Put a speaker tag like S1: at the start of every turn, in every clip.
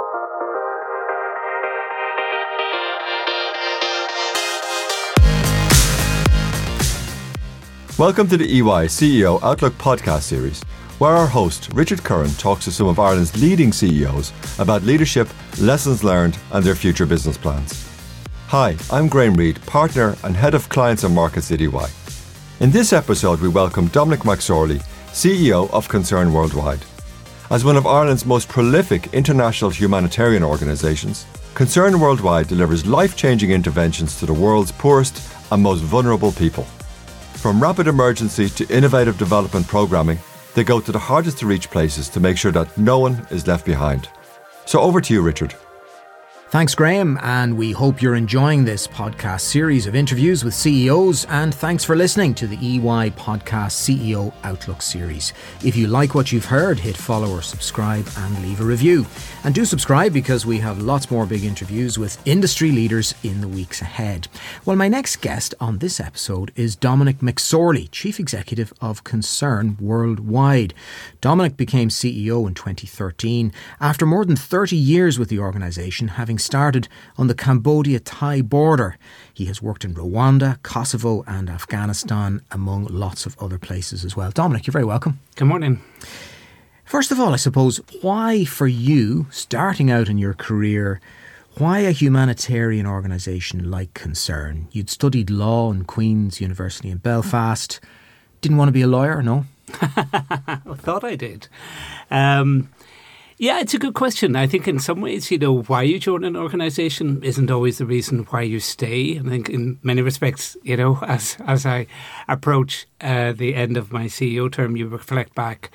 S1: Welcome to the EY CEO Outlook podcast series, where our host, Richard Curran, talks to some of Ireland's leading CEOs about leadership, lessons learned and their future business plans. Hi, I'm Graham Reid, Partner and Head of Clients and Markets at EY. In this episode, we welcome Dominic McSorley, CEO of Concern Worldwide. As one of Ireland's most prolific international humanitarian organisations, Concern Worldwide delivers life-changing interventions to the world's poorest and most vulnerable people. From rapid emergency to innovative development programming, they go to the hardest to reach places to make sure that no one is left behind. So over to you, Richard.
S2: Thanks, Graham, and we hope you're enjoying this podcast series of interviews with CEOs, and thanks for listening to the EY Podcast CEO Outlook series. If you like what you've heard, hit follow or subscribe and leave a review. And do subscribe because we have lots more big interviews with industry leaders in the weeks ahead. Well, my next guest on this episode is Dominic McSorley, Chief Executive of Concern Worldwide. Dominic became CEO in 2013 after more than 30 years with the organisation, having started on the Cambodia-Thai border. He has worked in Rwanda, Kosovo and Afghanistan, among lots of other places as well. Dominic, you're very welcome.
S3: Good morning.
S2: First of all, I suppose, why for you, starting out in your career, why a humanitarian organisation like Concern? You'd studied law in Queen's University in Belfast. Didn't want to be a lawyer, no?
S3: I thought I did. Yeah, it's a good question. I think in some ways, why you join an organisation isn't always the reason why you stay. I think in many respects, as I approach the end of my CEO term, you reflect back.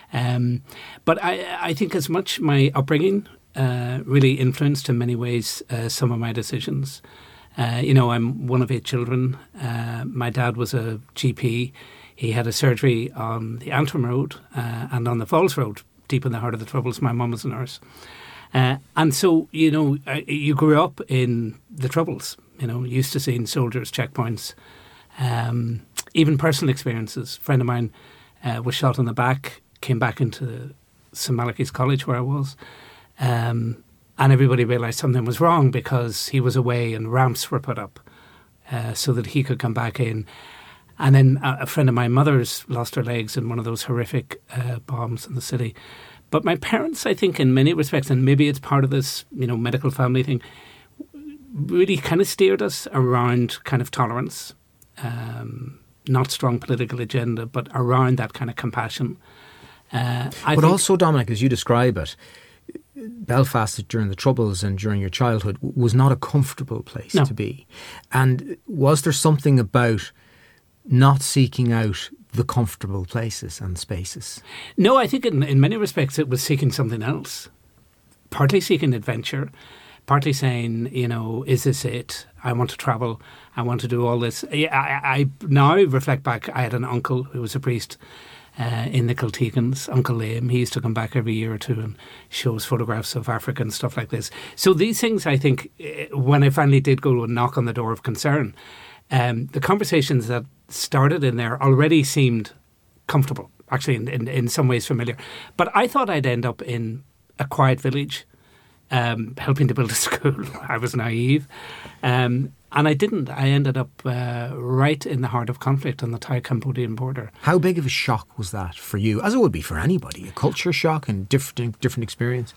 S3: But I think as much my upbringing really influenced in many ways some of my decisions. I'm one of 8 children. My dad was a GP. He had a surgery on the Antrim Road and on the Falls Road, deep in the heart of the Troubles. My mum was a nurse. And so, you grew up in the Troubles, used to seeing soldiers, checkpoints, even personal experiences. A friend of mine was shot in the back, came back into St Malachy's College where I was, and everybody realised something was wrong because he was away and ramps were put up so that he could come back in. And then a friend of my mother's lost her legs in one of those horrific bombs in the city. But my parents, I think, in many respects, and maybe it's part of this, medical family thing, really kind of steered us around kind of tolerance, not strong political agenda, but around that kind of compassion.
S2: But also, Dominic, as you describe it, Belfast during the Troubles and during your childhood was not a comfortable place to be. And was there something about not seeking out the comfortable places and spaces?
S3: No, I think in many respects it was seeking something else. Partly seeking adventure, partly saying, is this it? I want to travel. I want to do all this. I now reflect back, I had an uncle who was a priest in the Kilteegans, Uncle Liam. He used to come back every year or two and show us photographs of Africa and stuff like this. So these things, I think, when I finally did go and knock on the door of Concern, the conversations that started in there already seemed comfortable, actually in some ways familiar. But I thought I'd end up in a quiet village, helping to build a school. I was naive. And I didn't. I ended up right in the heart of conflict on the Thai-Cambodian border.
S2: How big of a shock was that for you, as it would be for anybody? A culture shock and different experience?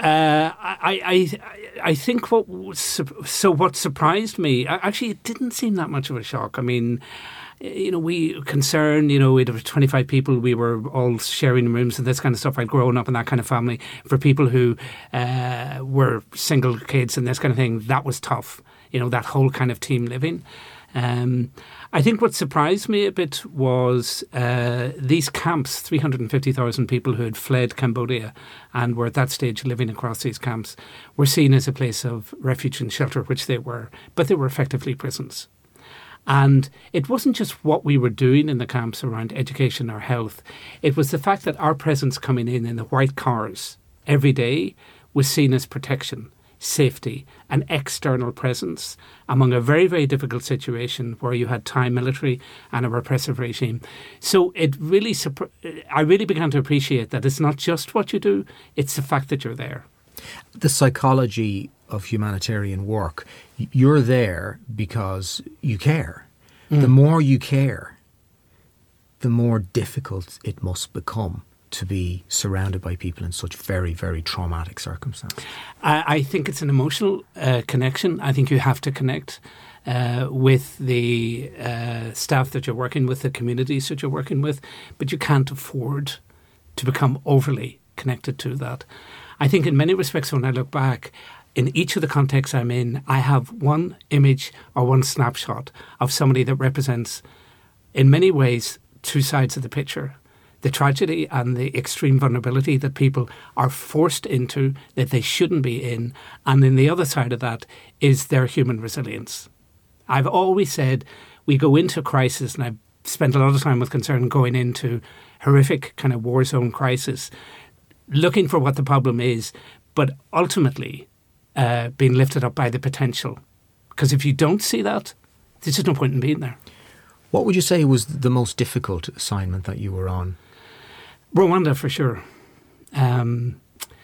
S3: I think what surprised me, actually it didn't seem that much of a shock. I mean, we there were 25 people, we were all sharing rooms and this kind of stuff. I'd grown up in that kind of family. For people who were single kids and this kind of thing, that was tough, that whole kind of team living. I think what surprised me a bit was these camps, 350,000 people who had fled Cambodia and were at that stage living across these camps, were seen as a place of refuge and shelter, which they were, but they were effectively prisons. And it wasn't just what we were doing in the camps around education or health. It was the fact that our presence coming in the white cars every day was seen as protection, safety, and external presence among a very, very difficult situation where you had Thai military and a repressive regime. So it really, I really began to appreciate that it's not just what you do, it's the fact that you're there.
S2: The psychology of humanitarian work, you're there because you care. The more you care, the more difficult it must become to be surrounded by people in such very, very traumatic circumstances.
S3: I think it's an emotional connection. I think you have to connect with the staff that you're working with, the communities that you're working with, but you can't afford to become overly connected to that. I think in many respects, when I look back, in each of the contexts I'm in, I have one image or one snapshot of somebody that represents, in many ways, two sides of the picture. The tragedy and the extreme vulnerability that people are forced into that they shouldn't be in. And then the other side of that is their human resilience. I've always said we go into crisis, and I've spent a lot of time with concern going into horrific kind of war zone crisis, looking for what the problem is, but ultimately being lifted up by the potential. Because if you don't see that, there's just no point in being there.
S2: What would you say was the most difficult assignment that you were on?
S3: Rwanda, for sure.
S2: The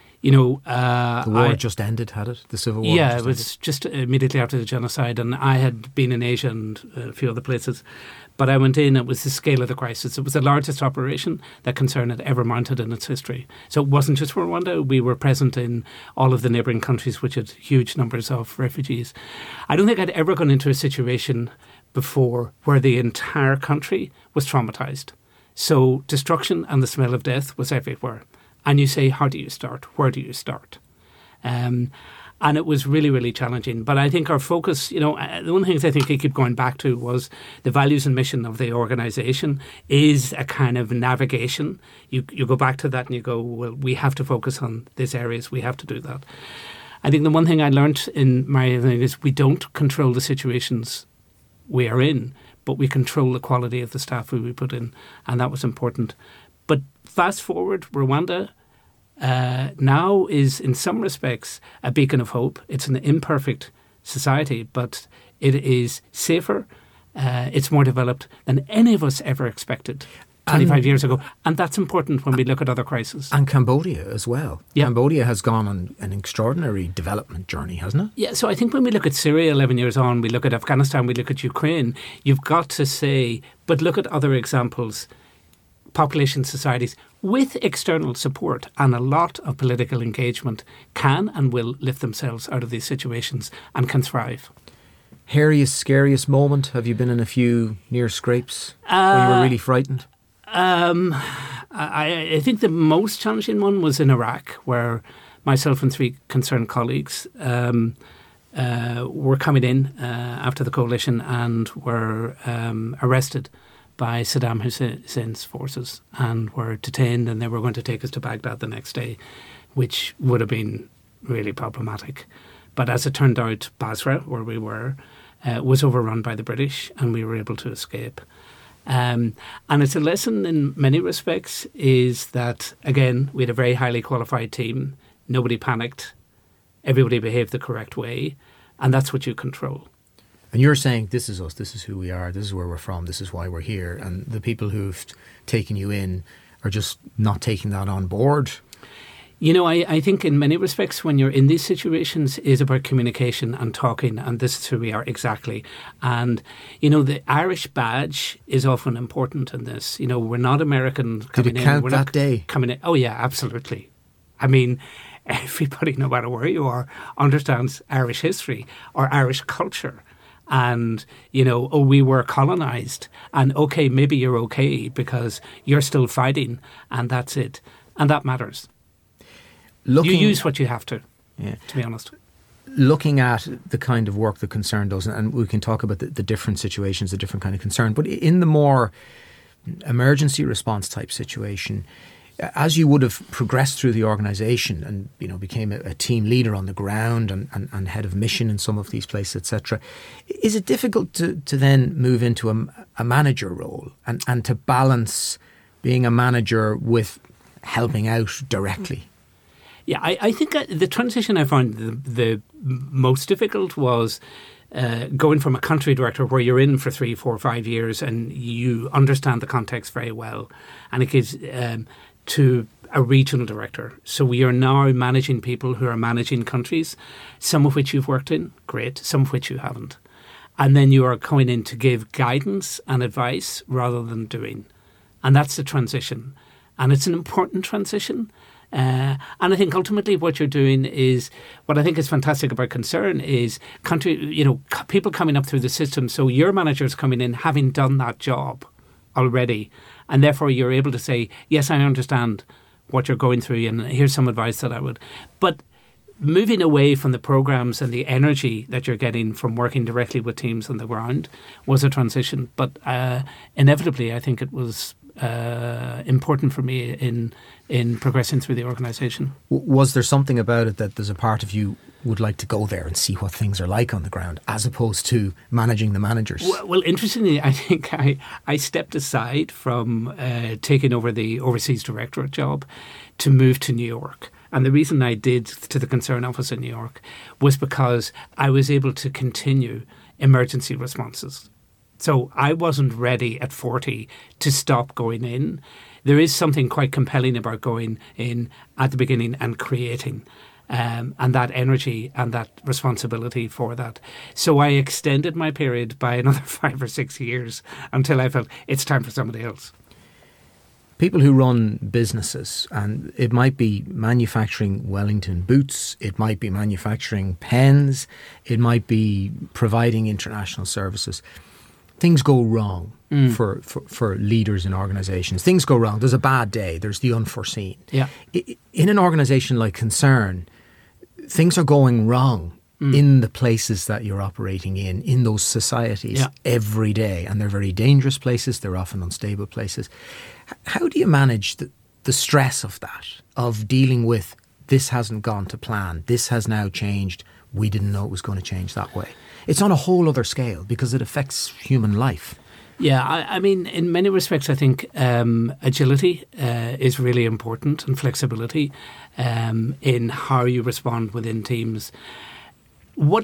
S2: war just ended, had it? The civil war?
S3: Yeah, it was just immediately after the genocide, and I had been in Asia and a few other places. But I went in, it was the scale of the crisis. It was the largest operation that Concern had ever mounted in its history. So it wasn't just for Rwanda. We were present in all of the neighbouring countries, which had huge numbers of refugees. I don't think I'd ever gone into a situation before where the entire country was traumatised. So destruction and the smell of death was everywhere. And you say, how do you start? Where do you start? And it was really, really challenging. But I think our focus, the one of the things I think I keep going back to was the values and mission of the organisation is a kind of navigation. You go back to that and you go, well, we have to focus on these areas. We have to do that. I think the one thing I learnt in my thing is we don't control the situations we are in, but we control the quality of the staff who we put in. And that was important. But fast forward, Rwanda now is in some respects a beacon of hope. It's an imperfect society, but it is safer, it's more developed than any of us ever expected 25 years ago. And that's important when we look at other crises.
S2: And Cambodia as well.
S3: Yeah.
S2: Cambodia has gone on an extraordinary development journey, hasn't it?
S3: Yeah, so I think when we look at Syria 11 years on, we look at Afghanistan, we look at Ukraine, you've got to say, but look at other examples, population societies with external support and a lot of political engagement can and will lift themselves out of these situations and can thrive.
S2: Hairiest, scariest moment? Have you been in a few near scrapes where you were really frightened?
S3: I think the most challenging one was in Iraq, where myself and three concerned colleagues were coming in after the coalition and were arrested by Saddam Hussein's forces and were detained, and they were going to take us to Baghdad the next day, which would have been really problematic. But as it turned out, Basra, where we were, was overrun by the British and we were able to escape. And it's a lesson in many respects is that, again, we had a very highly qualified team. Nobody panicked. Everybody behaved the correct way. And that's what you control.
S2: And you're saying, this is us, this is who we are, this is where we're from, this is why we're here. And the people who've taken you in are just not taking that on board.
S3: I think in many respects when you're in these situations is about communication and talking, and this is who we are exactly. And, the Irish badge is often important in this. We're not American coming in.
S2: Did it count
S3: we're
S2: that
S3: not
S2: day?
S3: Coming in. Oh, yeah, absolutely. I mean, everybody, no matter where you are, understands Irish history or Irish culture. And, we were colonised. And, OK, maybe you're OK because you're still fighting and that's it. And that matters. You use what you have to be honest.
S2: Looking at the kind of work that Concern does, and we can talk about the different situations, the different kind of concern, but in the more emergency response type situation, as you would have progressed through the organisation and became a team leader on the ground and head of mission in some of these places, etc., is it difficult to then move into a manager role and to balance being a manager with helping out directly?
S3: Yeah, I think the transition I found the most difficult was going from a country director where you're in for 3, 4, 5 years and you understand the context very well, and it gives to a regional director. So we are now managing people who are managing countries, some of which you've worked in, great, some of which you haven't. And then you are coming in to give guidance and advice rather than doing. And that's the transition. And it's an important transition. And I think ultimately what you're doing is, what I think is fantastic about Concern is people coming up through the system. So your manager's coming in having done that job already. And therefore you're able to say, yes, I understand what you're going through and here's some advice that I would. But moving away from the programs and the energy that you're getting from working directly with teams on the ground was a transition. But inevitably, I think it was important for me in progressing through the organisation.
S2: Was there something about it that there's a part of you would like to go there and see what things are like on the ground, as opposed to managing the managers?
S3: Well, interestingly, I think I stepped aside from taking over the overseas directorate job to move to New York. And the reason I did to the Concern office in New York was because I was able to continue emergency responses. So I wasn't ready at 40 to stop going in. There is something quite compelling about going in at the beginning and creating, and that energy and that responsibility for that. So I extended my period by another 5 or 6 years until I felt it's time for somebody else.
S2: People who run businesses, and it might be manufacturing Wellington boots, it might be manufacturing pens, it might be providing international services. Things go wrong for leaders in organisations. Things go wrong. There's a bad day. There's the unforeseen.
S3: Yeah.
S2: In an organisation like Concern, things are going wrong in the places that you're operating in those societies every day. And they're very dangerous places. They're often unstable places. How do you manage the stress of that, of dealing with this hasn't gone to plan, this has now changed, we didn't know it was going to change that way? It's on a whole other scale because it affects human life.
S3: Yeah, I mean, in many respects, I think agility is really important, and flexibility in how you respond within teams. What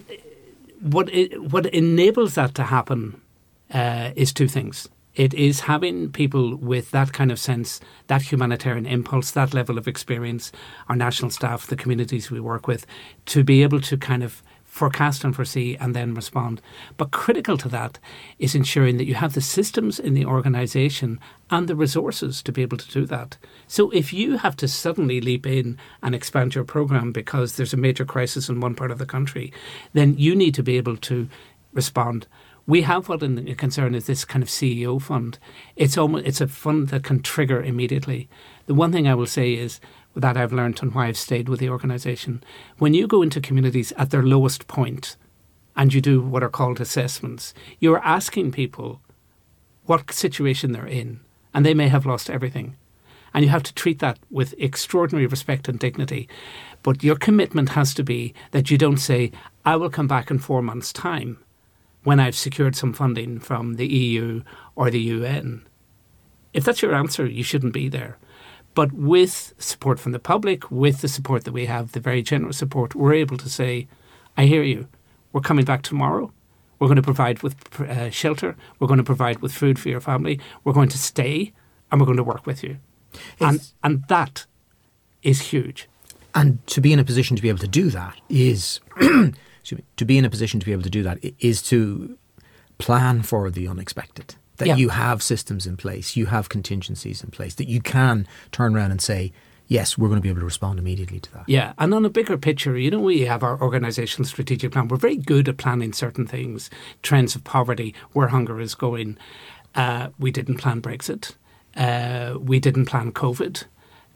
S3: enables that to happen is two things. It is having people with that kind of sense, that humanitarian impulse, that level of experience, our national staff, the communities we work with, to be able to kind of forecast and foresee and then respond. But critical to that is ensuring that you have the systems in the organisation and the resources to be able to do that. So if you have to suddenly leap in and expand your programme because there's a major crisis in one part of the country, then you need to be able to respond. We have what in the Concern is this kind of CEO fund. It's a fund that can trigger immediately. The one thing I will say is that I've learned and why I've stayed with the organisation, when you go into communities at their lowest point and you do what are called assessments, you're asking people what situation they're in, and they may have lost everything. And you have to treat that with extraordinary respect and dignity. But your commitment has to be that you don't say, I will come back in 4 months' time when I've secured some funding from the EU or the UN. If that's your answer, you shouldn't be there. But with support from the public, with the support that we have, the very generous support, we're able to say, I hear you. We're coming back tomorrow. We're going to provide with shelter. We're going to provide with food for your family. We're going to stay and we're going to work with you. And that is huge.
S2: And to be in a position to be able to do that is... to be in a position to be able to do that is to plan for the unexpected. That you have systems in place, you have contingencies in place, that you can turn around and say, yes, we're going to be able to respond immediately to that.
S3: Yeah, and on a bigger picture, we have our organisational strategic plan. We're very good at planning certain things, trends of poverty, where hunger is going. We didn't plan Brexit. We didn't plan COVID.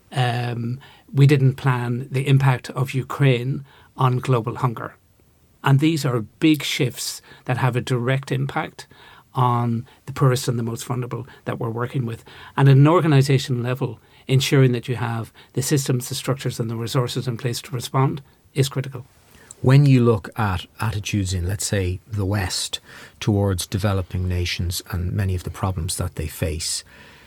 S3: We didn't plan the impact of Ukraine on global hunger. And these are big shifts that have a direct impact on the poorest and the most vulnerable that we're working with. And at an organisation level, ensuring that you have the systems, the structures and the resources in place to respond is critical.
S2: When you look at attitudes in, let's say, the West towards developing nations and many of the problems that they face,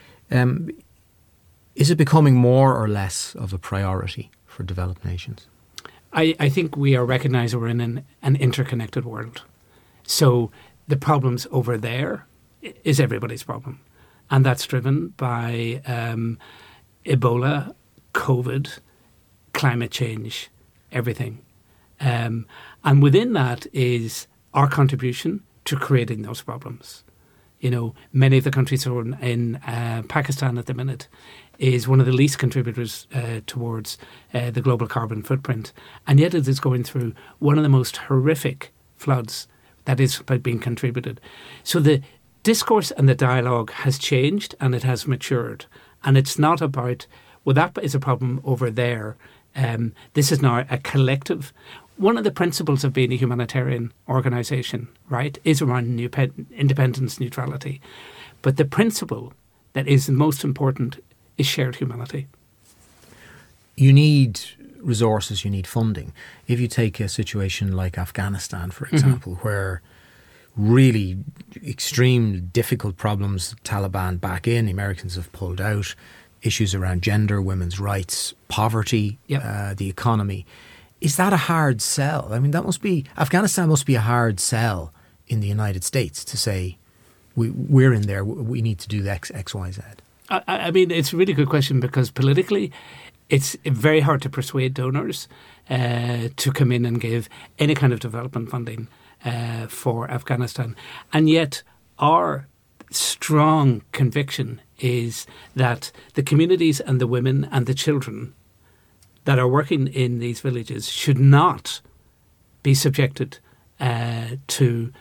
S2: is it becoming more or less of a priority for developed nations?
S3: I think we are recognising we're in an interconnected world. So the problems over there is everybody's problem. And that's driven by Ebola COVID, climate change, everything. And within that is our contribution to creating those problems. You know, many of the countries who are in Pakistan at the minute is one of the least contributors towards the global carbon footprint. And yet it is going through one of the most horrific floods that is being contributed. So the discourse and the dialogue has changed and it has matured. And it's not about, well, that is a problem over there. This is now a collective. One of the principles of being a humanitarian organisation, right, is around independence, neutrality. But the principle that is the most important is shared humanity.
S2: You need resources, you need funding. If you take a situation like Afghanistan, for example, where really extreme, difficult problems, Taliban back in, the Americans have pulled out, issues around gender, women's rights, poverty, the economy. Is that a hard sell? I mean, Afghanistan must be a hard sell in the United States to say, we're in there, we need to do X, Y, Z.
S3: I mean, it's a really good question because politically it's very hard to persuade donors to come in and give any kind of development funding for Afghanistan. And yet our strong conviction is that the communities and the women and the children that are working in these villages should not be subjected to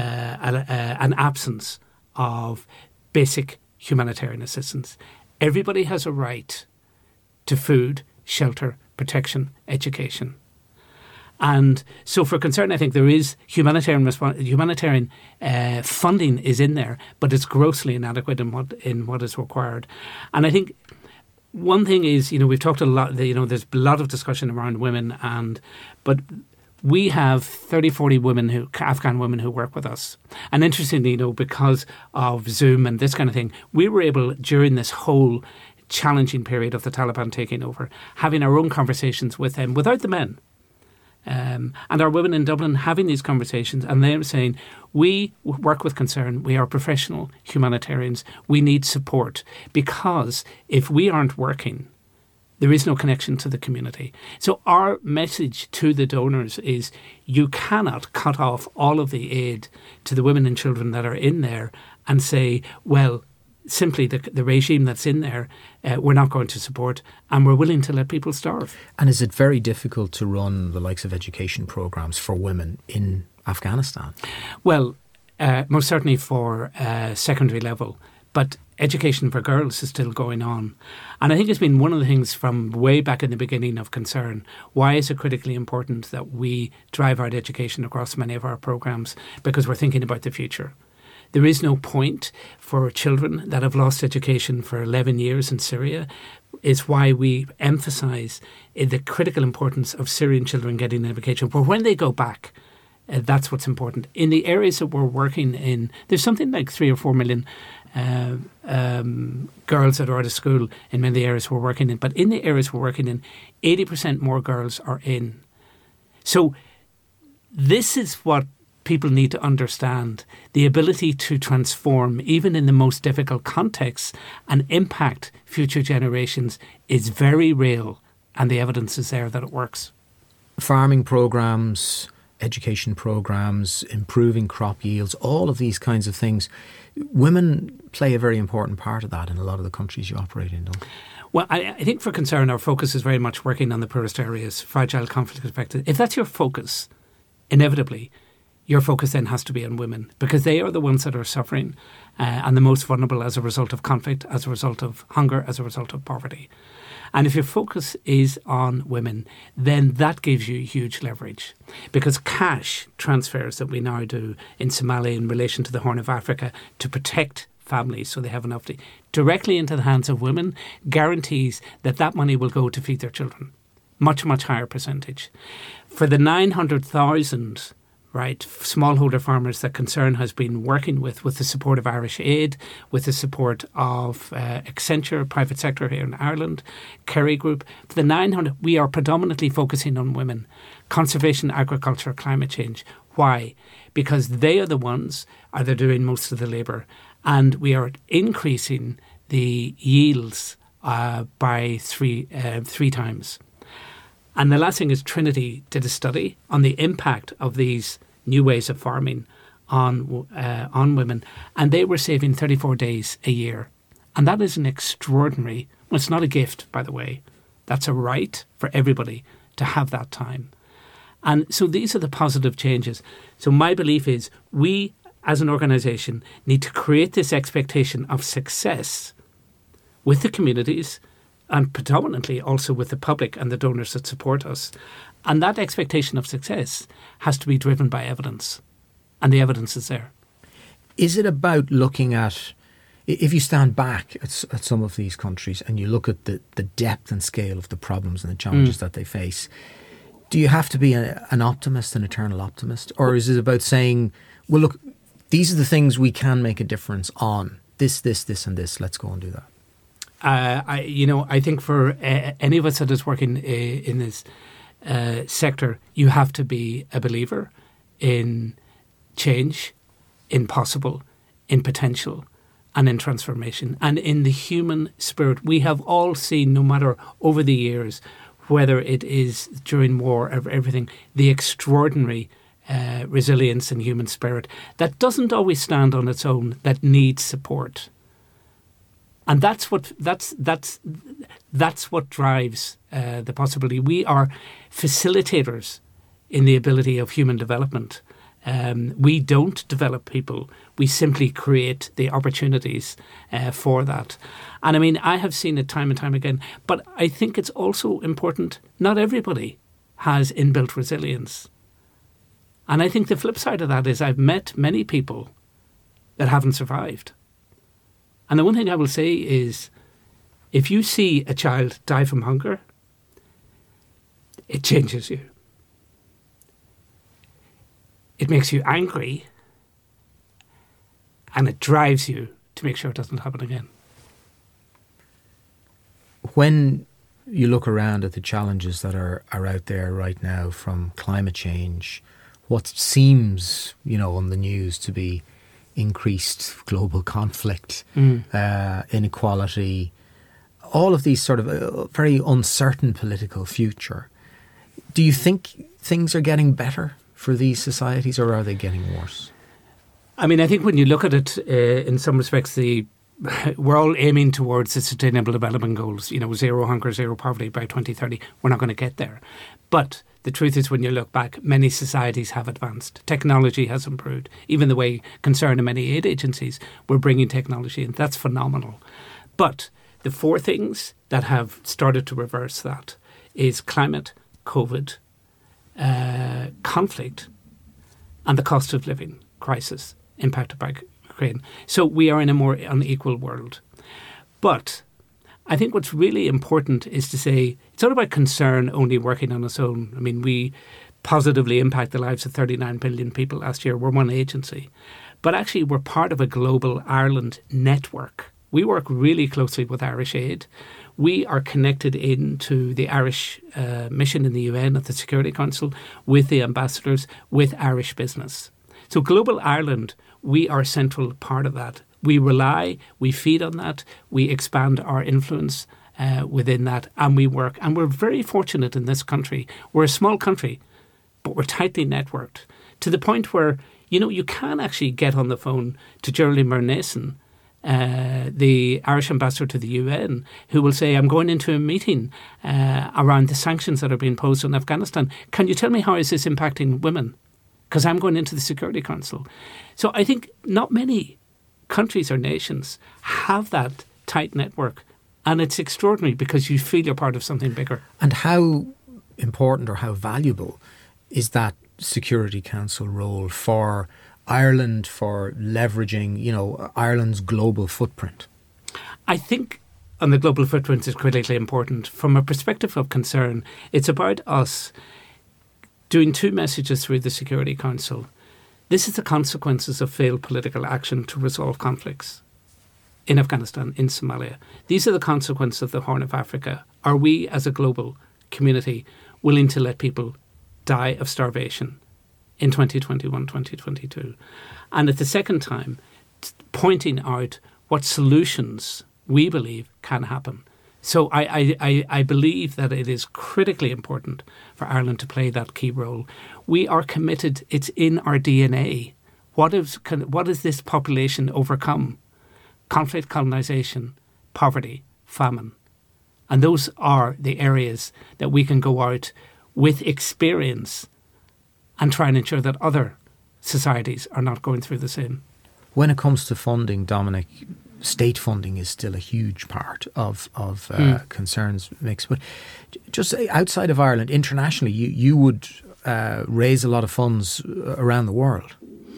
S3: an absence of basic humanitarian assistance. Everybody has a right to food, shelter, protection, education. And so for concern, I think there is humanitarian funding is in there, but it's grossly inadequate in what is required. And I think one thing is, we've talked a lot, there's a lot of discussion around women, but we have 30, 40 women Afghan women who work with us. And interestingly, because of Zoom and this kind of thing, we were able, during this whole challenging period of the Taliban taking over, having our own conversations with them without the men. And our women in Dublin having these conversations, and they're saying, we work with concern, we are professional humanitarians, we need support, because if we aren't working, there is no connection to the community. So our message to the donors is you cannot cut off all of the aid to the women and children that are in there and say, well, simply the regime that's in there, we're not going to support, and we're willing to let people starve.
S2: And is it very difficult to run the likes of education programs for women in Afghanistan? Well,
S3: most certainly for secondary level, but education for girls is still going on. And I think it's been one of the things from way back in the beginning of concern. Why is it critically important that we drive out education across many of our programs? Because we're thinking about the future. There is no point for children that have lost education for 11 years in Syria. It's why we emphasise the critical importance of Syrian children getting an education. But when they go back, that's what's important. In the areas that we're working in, there's something like 3 or 4 million girls that are out of school in many of the areas we're working in. But in the areas we're working in, 80% more girls are in. So this is what people need to understand. The ability to transform, even in the most difficult contexts, and impact future generations is very real, and the evidence is there that it works.
S2: Farming programs, education programs, improving crop yields, all of these kinds of things. Women play a very important part of that in a lot of the countries you operate in, don't they?
S3: Well, I think for concern, our focus is very much working on the poorest areas, fragile, conflict affected. If that's your focus, inevitably, your focus then has to be on women, because they are the ones that are suffering and the most vulnerable as a result of conflict, as a result of hunger, as a result of poverty. And if your focus is on women, then that gives you huge leverage, because cash transfers that we now do in Somalia in relation to the Horn of Africa to protect families so they have enough to directly into the hands of women guarantees that money will go to feed their children. Much, much higher percentage. For the 900,000 smallholder farmers that Concern has been working with the support of Irish Aid, with the support of Accenture, private sector here in Ireland, Kerry Group. For the 900, we are predominantly focusing on women, conservation, agriculture, climate change. Why? Because they are the ones they're doing most of the labour, and we are increasing the yields by three times. And the last thing is Trinity did a study on the impact of these new ways of farming on women, and they were saving 34 days a year. And that is an extraordinary, well, it's not a gift, by the way. That's a right for everybody to have that time. And so these are the positive changes. So my belief is we, as an organisation, need to create this expectation of success with the communities and predominantly also with the public and the donors that support us. And that expectation of success has to be driven by evidence. And the evidence is there.
S2: Is it about looking at, if you stand back at some of these countries and you look at the depth and scale of the problems and the challenges that they face, do you have to be an optimist, an eternal optimist? Or is it about saying, well, look, these are the things we can make a difference on. This, and this. Let's go and do that.
S3: I think for any of us that is working in this sector, you have to be a believer in change, in possible, in potential, and in transformation, and in the human spirit. We have all seen, no matter over the years, whether it is during war or everything, the extraordinary resilience and human spirit that doesn't always stand on its own, that needs support. And that's what drives the possibility. We are facilitators in the ability of human development. We don't develop people. We simply create the opportunities for that. And I mean, I have seen it time and time again. But I think it's also important, not everybody has inbuilt resilience. And I think the flip side of that is I've met many people that haven't survived. And the one thing I will say is, if you see a child die from hunger, it changes you. It makes you angry, and it drives you to make sure it doesn't happen again.
S2: When you look around at the challenges that are out there right now, from climate change, what seems, on the news to be increased global conflict, inequality, all of these sort of very uncertain political future, do you think things are getting better for these societies, or are they getting worse?
S3: I mean, I think when you look at it, in some respects, we're all aiming towards the Sustainable Development Goals, zero hunger, zero poverty by 2030. We're not going to get there. But the truth is, when you look back, many societies have advanced. Technology has improved. Even the way concerned in many aid agencies, we're bringing technology in. That's phenomenal. But the four things that have started to reverse that is climate, COVID, conflict, and the cost of living crisis impacted by Ukraine. So we are in a more unequal world. But I think what's really important is to say it's not about concern only working on its own. I mean, we positively impact the lives of 39 billion people last year. We're one agency. But actually, we're part of a global Ireland network. We work really closely with Irish Aid. We are connected into the Irish mission in the UN at the Security Council with the ambassadors, with Irish business. So Global Ireland, we are a central part of that. We rely, we feed on that, we expand our influence within that, and we work. And we're very fortunate in this country. We're a small country, but we're tightly networked to the point where, you can actually get on the phone to Geraldine Byrne-Nason, the Irish ambassador to the UN, who will say, I'm going into a meeting around the sanctions that are being imposed on Afghanistan. Can you tell me how is this impacting women? Because I'm going into the Security Council. So I think not many countries or nations have that tight network. And it's extraordinary because you feel you're part of something bigger.
S2: And how important or how valuable is that Security Council role for Ireland, for leveraging, Ireland's global footprint?
S3: I think on the global footprint is critically important. From a perspective of concern, it's about us doing two messages through the Security Council. This is the consequences of failed political action to resolve conflicts in Afghanistan, in Somalia. These are the consequences of the Horn of Africa. Are we, as a global community, willing to let people die of starvation in 2021, 2022? And at the second time, pointing out what solutions we believe can happen So I believe that it is critically important for Ireland to play that key role. We are committed. It's in our DNA. What is this population overcome? Conflict, colonisation, poverty, famine. And those are the areas that we can go out with experience and try and ensure that other societies are not going through the same.
S2: When it comes to funding, Dominic, state funding is still a huge part of concerns mix. But just outside of Ireland, internationally, you would raise a lot of funds around the world.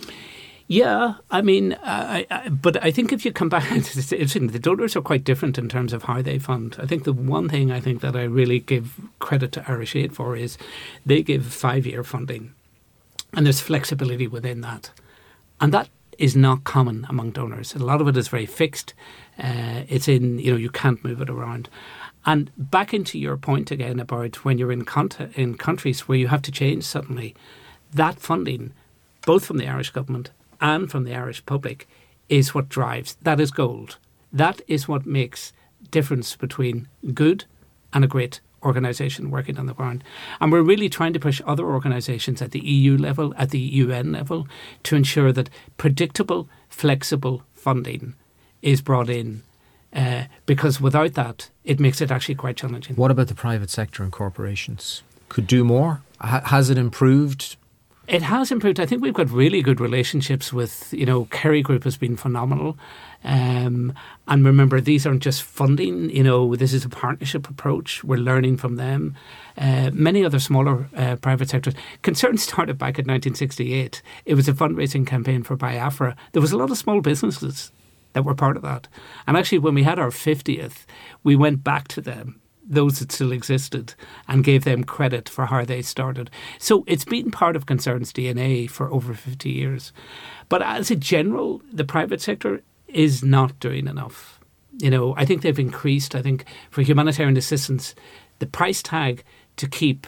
S3: Yeah, I mean, but I think if you come back, the donors are quite different in terms of how they fund. I think the one thing I think that I really give credit to Irish Aid for is they give 5-year funding, and there's flexibility within that. And that is not common among donors. A lot of it is very fixed. It's in, you can't move it around. And back into your point again about when you're in countries where you have to change suddenly, that funding, both from the Irish government and from the Irish public, is what drives. That is gold. That is what makes difference between good and a great organisation working on the ground. And we're really trying to push other organisations at the EU level, at the UN level, to ensure that predictable, flexible funding is brought in, because without that, it makes it actually quite challenging.
S2: What about the private sector and corporations? Could do more? Has it improved?
S3: It has improved. I think we've got really good relationships with, Kerry Group has been phenomenal. And remember, these aren't just funding, this is a partnership approach. We're learning from them. Many other smaller private sectors. Concern started back in 1968. It was a fundraising campaign for Biafra. There was a lot of small businesses that were part of that. And actually, when we had our 50th, we went back to them, those that still existed, and gave them credit for how they started. So it's been part of Concern's DNA for over 50 years. But as a general, the private sector is not doing enough. I think they've increased, for humanitarian assistance, the price tag to keep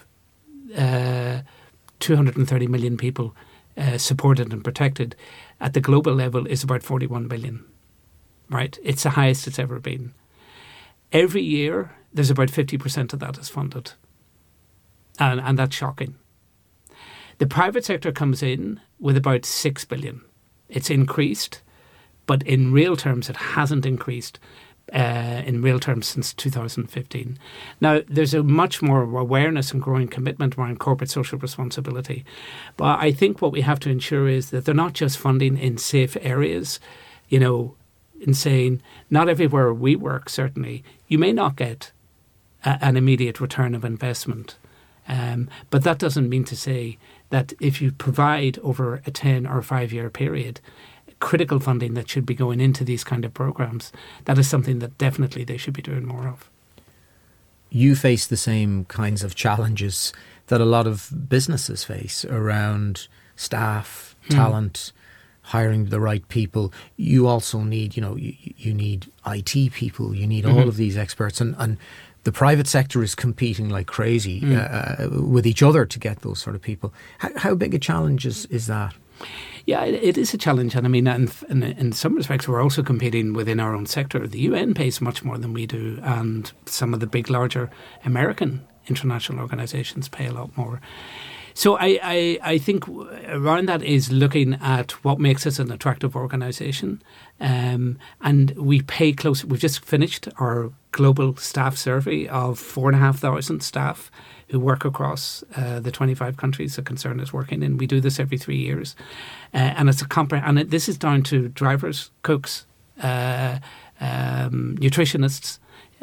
S3: 230 million people supported and protected at the global level is about 41 billion, right? It's the highest it's ever been. Every year, there's about 50% of that is funded. And that's shocking. The private sector comes in with about 6 billion. It's increased, but in real terms, it hasn't increased in real terms since 2015. Now, there's a much more awareness and growing commitment around corporate social responsibility. But I think what we have to ensure is that they're not just funding in safe areas, in saying not everywhere we work, certainly, you may not get an immediate return of investment. But that doesn't mean to say that if you provide over a 10 or 5-year period critical funding that should be going into these kind of programs, that is something that definitely they should be doing more of.
S2: You face the same kinds of challenges that a lot of businesses face around staff, talent, hiring the right people. You also need, you need IT people, you need all of these experts, and the private sector is competing like crazy with each other to get those sort of people. How big a challenge is that?
S3: Yeah, it is a challenge. And I mean, in some respects, we're also competing within our own sector. The UN pays much more than we do, and some of the big, larger American international organisations pay a lot more. So I think around that is looking at what makes us an attractive organisation. And we pay close. We've just finished our global staff survey of 4,500 staff who work across the 25 countries that Concern is working in. We do this every 3 years. And it's and this is down to drivers, cooks, nutritionists.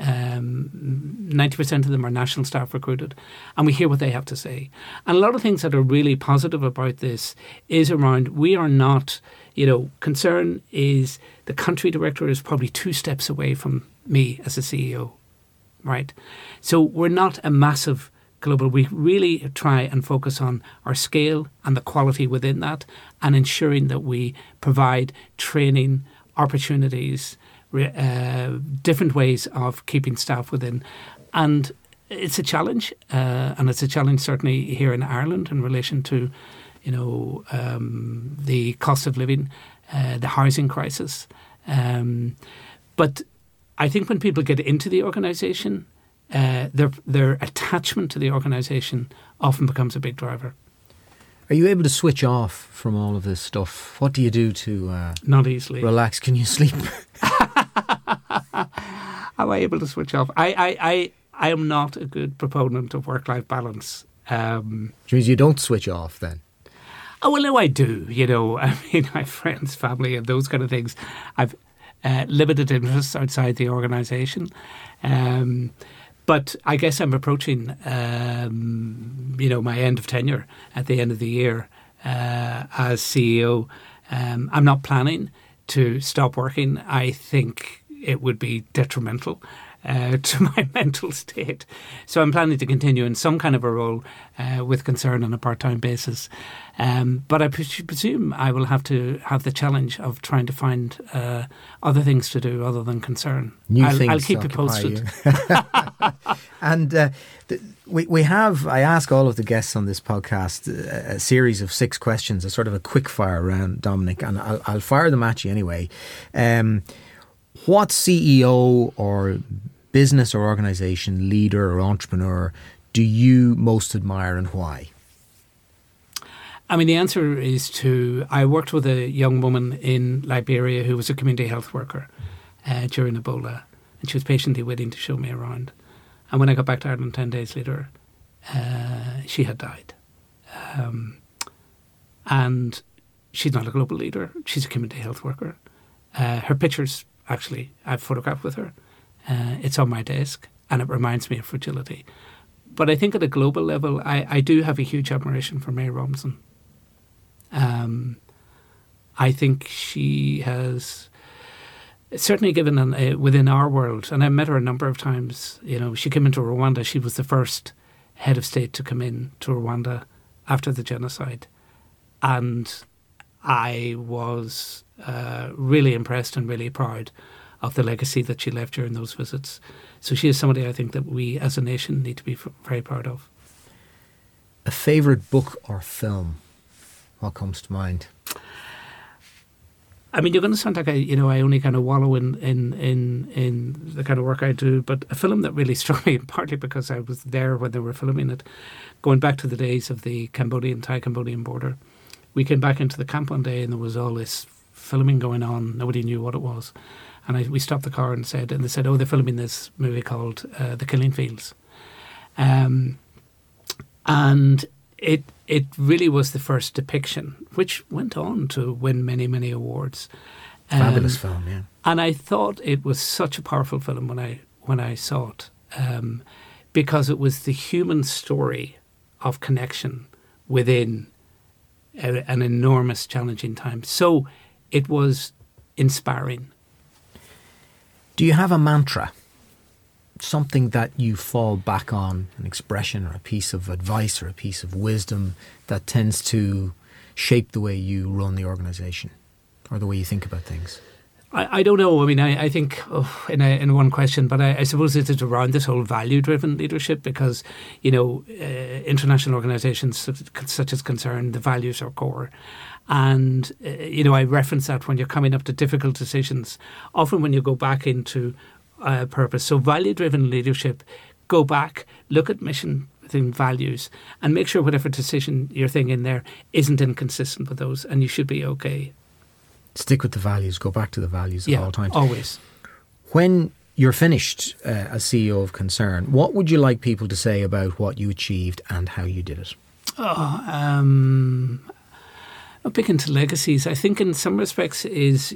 S3: 90% of them are national staff recruited, and we hear what they have to say. And a lot of things that are really positive about this is around, we are not, Concern is, the country director is probably 2 steps away from me as a CEO, right? So we're not a massive global, we really try and focus on our scale and the quality within that, and ensuring that we provide training, opportunities, different ways of keeping staff within. And it's a challenge, and it's a challenge certainly here in Ireland in relation to, the cost of living, the housing crisis. But I think when people get into the organisation, their attachment to the organisation often becomes a big driver.
S2: Are you able to switch off from all of this stuff? What do you do to
S3: not easily
S2: relax? Can you sleep?
S3: Am I able to switch off? I am not a good proponent of work-life balance.
S2: Which means you don't switch off then?
S3: Oh, well, no, I do. I mean, I have friends, family, and those kind of things. I've limited interests outside the organisation. But I guess I'm approaching, my end of tenure at the end of the year as CEO. I'm not planning to stop working. I think it would be detrimental to my mental state. So I'm planning to continue in some kind of a role with Concern on a part-time basis. But I presume I will have to have the challenge of trying to find other things to do other than Concern. I'll keep you posted.
S2: And I ask all of the guests on this podcast a series of 6 questions, a sort of a quick fire round, Dominic, and I'll fire them at you anyway. What CEO or business or organisation leader or entrepreneur do you most admire and why?
S3: I mean, the answer is I worked with a young woman in Liberia who was a community health worker during Ebola, and she was patiently waiting to show me around. And when I got back to Ireland 10 days later, she had died. And she's not a global leader. She's a community health worker. Her pictures, actually, I've photographed with her. It's on my desk, and it reminds me of fragility. But I think at a global level, I do have a huge admiration for Mae Robinson. I think she has certainly given within our world, and I met her a number of times. She came into Rwanda. She was the first head of state to come in to Rwanda after the genocide. And I was really impressed and really proud of the legacy that she left during those visits. So she is somebody I think that we as a nation need to be very proud of.
S2: A favourite book or film? What comes to mind?
S3: I mean, you're going to sound like I only kind of wallow in the kind of work I do, but a film that really struck me, partly because I was there when they were filming it, going back to the days of the Thai-Cambodian border. We came back into the camp one day and there was all this filming going on. Nobody knew what it was. And we stopped the car and they said, oh, they're filming this movie called The Killing Fields. And it really was the first depiction, which went on to win many, many awards.
S2: Fabulous film, yeah.
S3: And I thought it was such a powerful film when I saw it, because it was the human story of connection within an enormous, challenging time. So it was inspiring.
S2: Do you have a mantra? Something that you fall back on, an expression or a piece of advice or a piece of wisdom that tends to shape the way you run the organisation or the way you think about things?
S3: I don't know. I mean, I think in one question, but I suppose it's around this whole value-driven leadership because, international organisations such as Concern, the values are core. And, I reference that when you're coming up to difficult decisions, often when you go back into purpose. So value-driven leadership, go back, look at mission within values and make sure whatever decision you're thinking there isn't inconsistent with those and you should be okay.
S2: Stick with the values, go back to the values at all times.
S3: Always.
S2: When you're finished as CEO of Concern, what would you like people to say about what you achieved and how you did it?
S3: I'm big into legacies. I think in some respects is,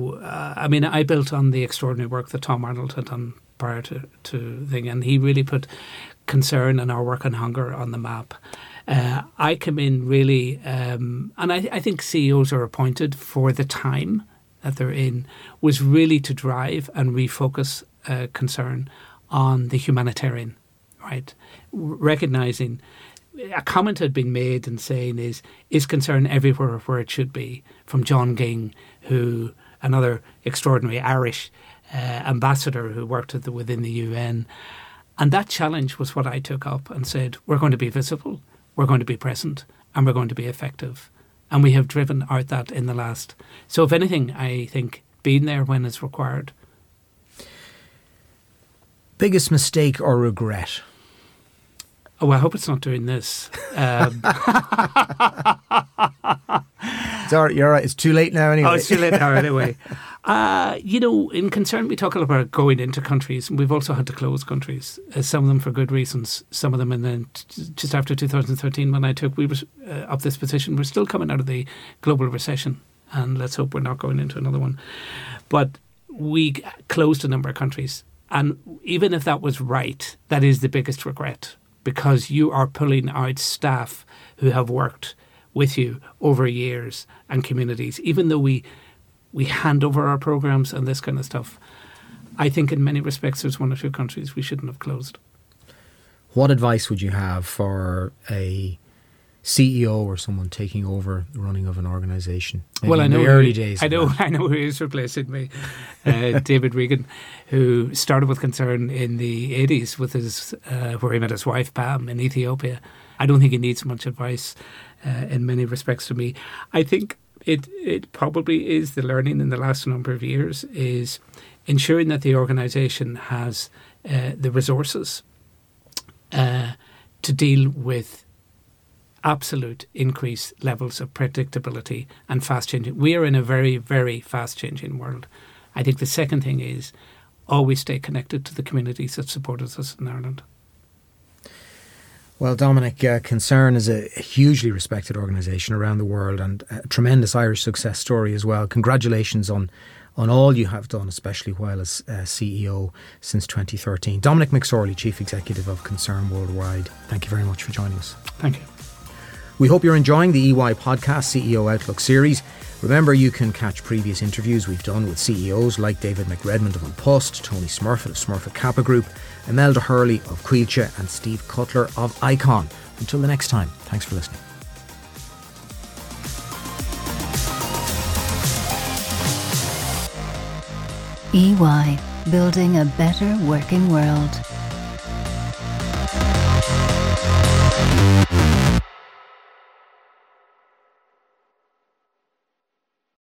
S3: I built on the extraordinary work that Tom Arnold had done prior to thing, and he really put Concern and our work on hunger on the map. I come in really, and I think CEOs are appointed for the time that they're in, was really to drive and refocus Concern on the humanitarian, right? Recognising a comment had been made and saying is Concern everywhere where it should be, from John Ging, who another extraordinary Irish ambassador who worked within the UN. And that challenge was what I took up and said, we're going to be visible, we're going to be present, and we're going to be effective. And we have driven out that in the last. So if anything, I think being there when it's required.
S2: Biggest mistake or regret?
S3: Oh, I hope it's not doing this.
S2: It's all right, you're all right. It's too late now anyway.
S3: Oh, it's too late now anyway. In Concern, we talk a lot about going into countries, and we've also had to close countries. Some of them for good reasons. Some of them, and then just after 2013, when we were up this position, we're still coming out of the global recession, and let's hope we're not going into another one. But we closed a number of countries, and even if that was right, that is the biggest regret, because you are pulling out staff who have worked with you over years and communities. Even though we hand over our programs and this kind of stuff, I think in many respects there's one or two countries we shouldn't have closed.
S2: What advice would you have for a CEO or someone taking over the running of an organisation?
S3: Well, I know
S2: in the early days.
S3: I know who is replacing me, David Regan, who started with Concern in the 80s with his where he met his wife Pam in Ethiopia. I don't think he needs much advice in many respects from me. I think it probably is the learning in the last number of years is ensuring that the organisation has the resources to deal with absolute increased levels of predictability and fast changing. We are in a very, very fast changing world. I think the second thing is always stay connected to the communities that supported us in Ireland.
S2: Well, Dominic, Concern is a hugely respected organisation around the world and a tremendous Irish success story as well. Congratulations on all you have done, especially while as CEO since 2013. Dominic McSorley, Chief Executive of Concern Worldwide, thank you very much for joining us.
S3: Thank you.
S2: We hope you're enjoying the EY Podcast CEO Outlook series. Remember, you can catch previous interviews we've done with CEOs like David McRedmond of An Post, Tony Smurfett of Smurfett Kappa Group, Imelda Hurley of Quilcha and Steve Cutler of Icon. Until the next time, thanks for listening.
S4: EY, building a better working world.